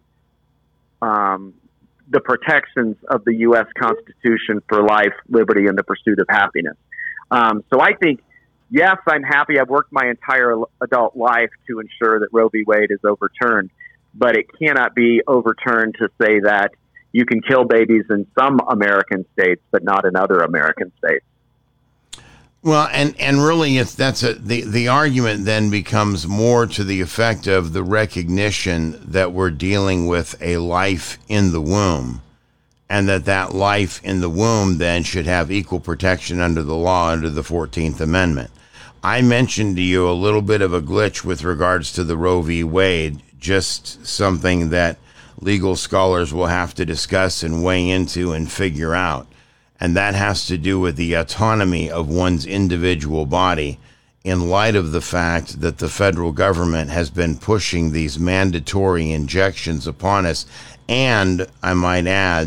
Speaker 12: the protections of the U.S. Constitution for life, liberty, and the pursuit of happiness. So I think, yes, I'm happy. I've worked my entire adult life to ensure that Roe v. Wade is overturned, but it cannot be overturned to say that you can kill babies in some American states, but not in other American states.
Speaker 8: Well, and really, if that's the argument then becomes more to the effect of the recognition that we're dealing with a life in the womb, and that life in the womb then should have equal protection under the law, under the 14th Amendment. I mentioned to you a little bit of a glitch with regards to the Roe v. Wade, just something that legal scholars will have to discuss and weigh into and figure out. And that has to do with the autonomy of one's individual body, in light of the fact that the federal government has been pushing these mandatory injections upon us. And I might add,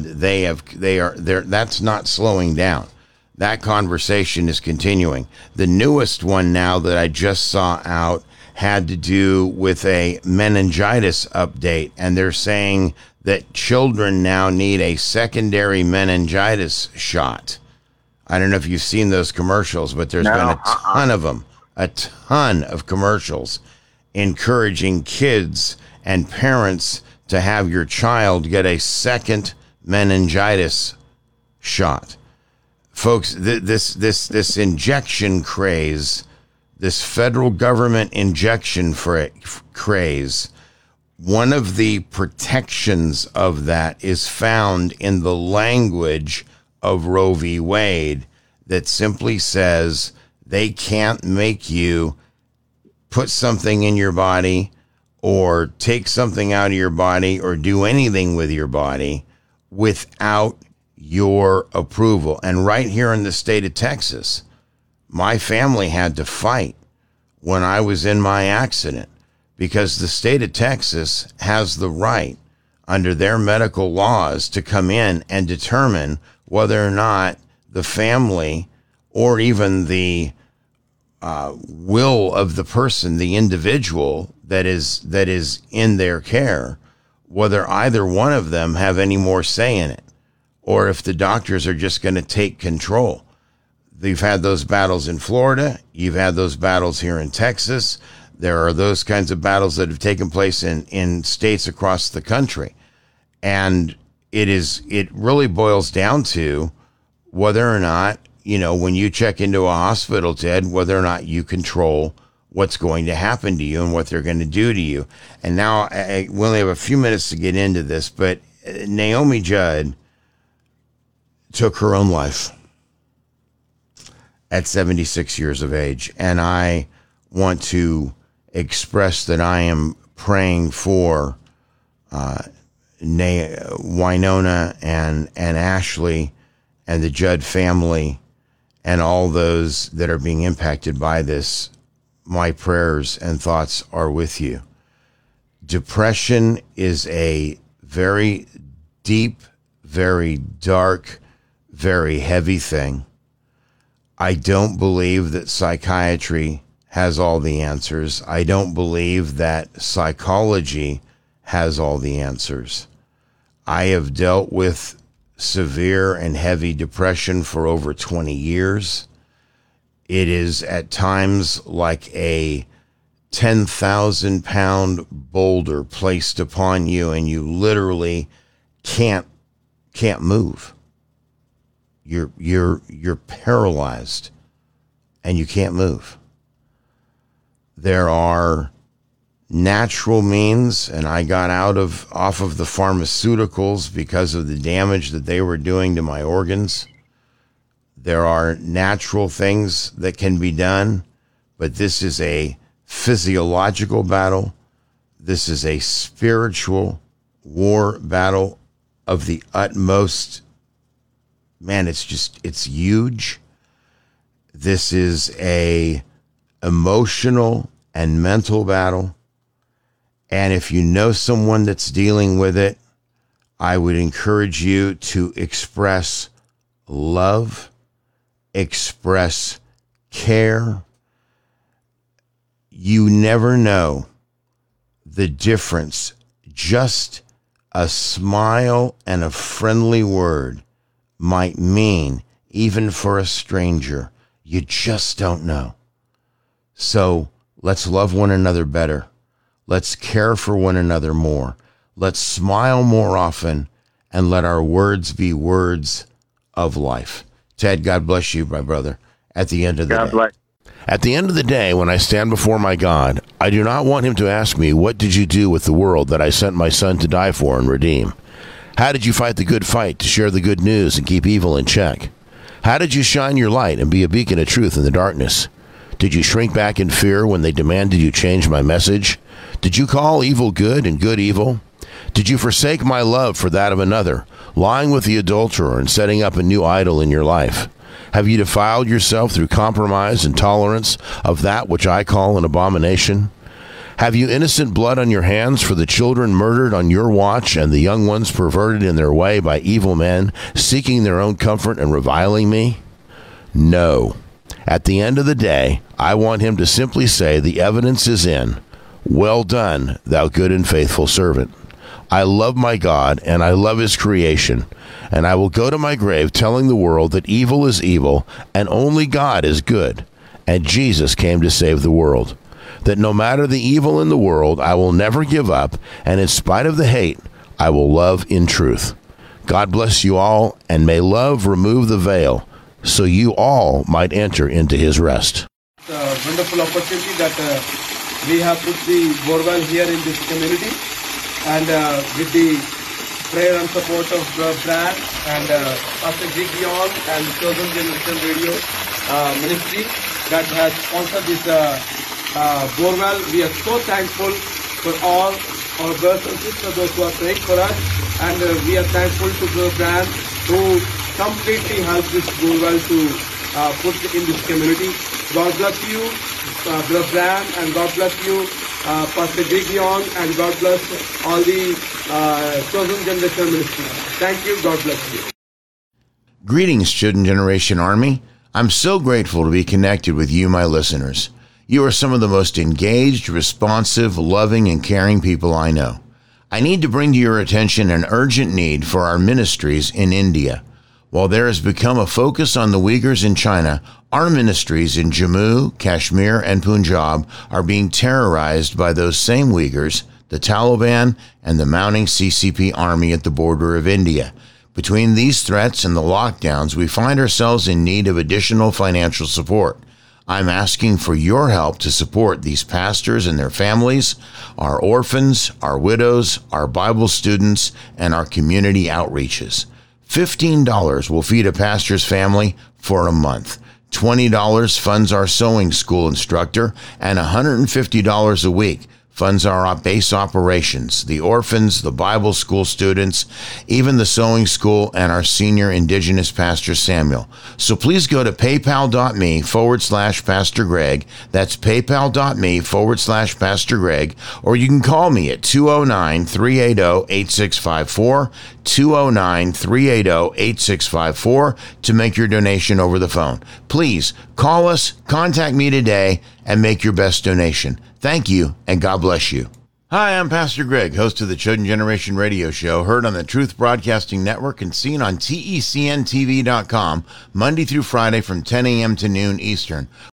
Speaker 8: that's not slowing down. That conversation is continuing. The newest one now that I just saw out had to do with a meningitis update, and they're saying that children now need a secondary meningitis shot. I don't know if you've seen those commercials, but there's been a ton of them, a ton of commercials encouraging kids and parents to have your child get a second meningitis shot. Folks, this injection craze, this federal government injection craze, one of the protections of that is found in the language of Roe v. Wade, that simply says they can't make you put something in your body or take something out of your body or do anything with your body without your approval. And right here in the state of Texas, my family had to fight when I was in my accident, because the state of Texas has the right under their medical laws to come in and determine whether or not the family or even the will of the person, the individual that is in their care, whether either one of them have any more say in it, or if the doctors are just going to take control. You've had those battles in Florida. You've had those battles here in Texas. There are those kinds of battles that have taken place in states across the country. And it really boils down to whether or not, when you check into a hospital, Ted, whether or not you control what's going to happen to you and what they're going to do to you. And now we only have a few minutes to get into this, but Naomi Judd took her own life at 76 years of age. And I want to express that I am praying for Winona and Ashley and the Judd family and all those that are being impacted by this. My prayers and thoughts are with you. Depression is a very deep, very dark, very heavy thing. I don't believe that psychiatry has all the answers. I don't believe that psychology has all the answers. I have dealt with severe and heavy depression for over 20 years. It is at times like a 10,000-pound boulder placed upon you, and you literally can't move. You're paralyzed, and you can't move. There are natural means, and I got off of the pharmaceuticals because of the damage that they were doing to my organs. There are natural things that can be done, but this is a physiological battle. This is a spiritual war battle of the utmost. Man, it's huge. This is a emotional and mental battle. And if you know someone that's dealing with it, I would encourage you to express love, express care. You never know the difference. Just a smile and a friendly word might mean, even for a stranger. You just don't know. So let's love one another better. Let's care for one another more. Let's smile more often, and let our words be words of life. Ted, God bless you, my brother, at the end of the day. God bless. At the end of the day, when I stand before my God, I do not want him to ask me, what did you do with the world that I sent my son to die for and redeem? How did you fight the good fight to share the good news and keep evil in check? How did you shine your light and be a beacon of truth in the darkness? Did you shrink back in fear when they demanded you change my message? Did you call evil good and good evil? Did you forsake my love for that of another, lying with the adulterer and setting up a new idol in your life? Have you defiled yourself through compromise and tolerance of that which I call an abomination? Have you innocent blood on your hands for the children murdered on your watch and the young ones perverted in their way by evil men, seeking their own comfort and reviling me? No. At the end of the day, I want him to simply say the evidence is in. Well done, thou good and faithful servant. I love my God, and I love his creation, and I will go to my grave telling the world that evil is evil, and only God is good, and Jesus came to save the world. That no matter the evil in the world, I will never give up, and in spite of the hate, I will love in truth. God bless you all, and may love remove the veil, so you all might enter into his rest.
Speaker 14: It's a wonderful opportunity that we have put the borewell here in this community, and with the prayer and support of Brad and Pastor Greg Young and Chosen Generation Radio Ministry that has sponsored this borewell. We are so thankful for all our brothers and sisters, those who are praying for us, and we are thankful to Brother Brad who completely helped this borewell to put in this community. God bless you, Brother Brad, and God bless you, Pastor Greg Young, and God bless all the Chosen Generation Ministry. Thank you. God bless you.
Speaker 8: Greetings, Chosen Generation Army. I'm so grateful to be connected with you, my listeners. You are some of the most engaged, responsive, loving, and caring people I know. I need to bring to your attention an urgent need for our ministries in India. While there has become a focus on the Uyghurs in China, our ministries in Jammu, Kashmir, and Punjab are being terrorized by those same Uyghurs, the Taliban, and the mounting CCP army at the border of India. Between these threats and the lockdowns, we find ourselves in need of additional financial support. I'm asking for your help to support these pastors and their families, our orphans, our widows, our Bible students, and our community outreaches. $15 will feed a pastor's family for a month. $20 funds our sewing school instructor, and $150 a week funds our base operations, the orphans, the Bible school students, even the sewing school, and our senior Indigenous pastor Samuel. So please go to paypal.me/Pastor Greg. That's paypal.me/Pastor Greg. Or you can call me at 209-380-8654, 209-380-8654 to make your donation over the phone. Please call us, contact me today, and make your best donation. Thank you, and God bless you. Hi, I'm Pastor Greg, host of the Chosen Generation radio show, heard on the Truth Broadcasting Network and seen on TECNTV.com Monday through Friday from 10 a.m. to noon Eastern.